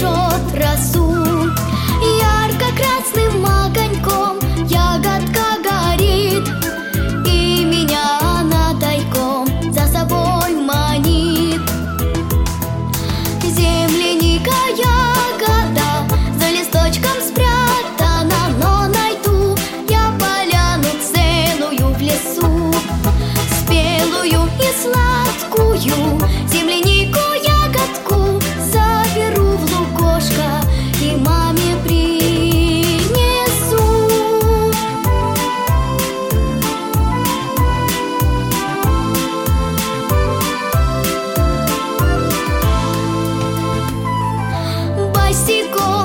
бережет росу. Ярко-красным огоньком ягодка горит, и меня она тайком за собой манит. Земляника ягода за листочком спрятана, но найду я поляну целую в лесу, спелую и сладкую землянику ягодку заберу в лукошко и маме принесу. Босиком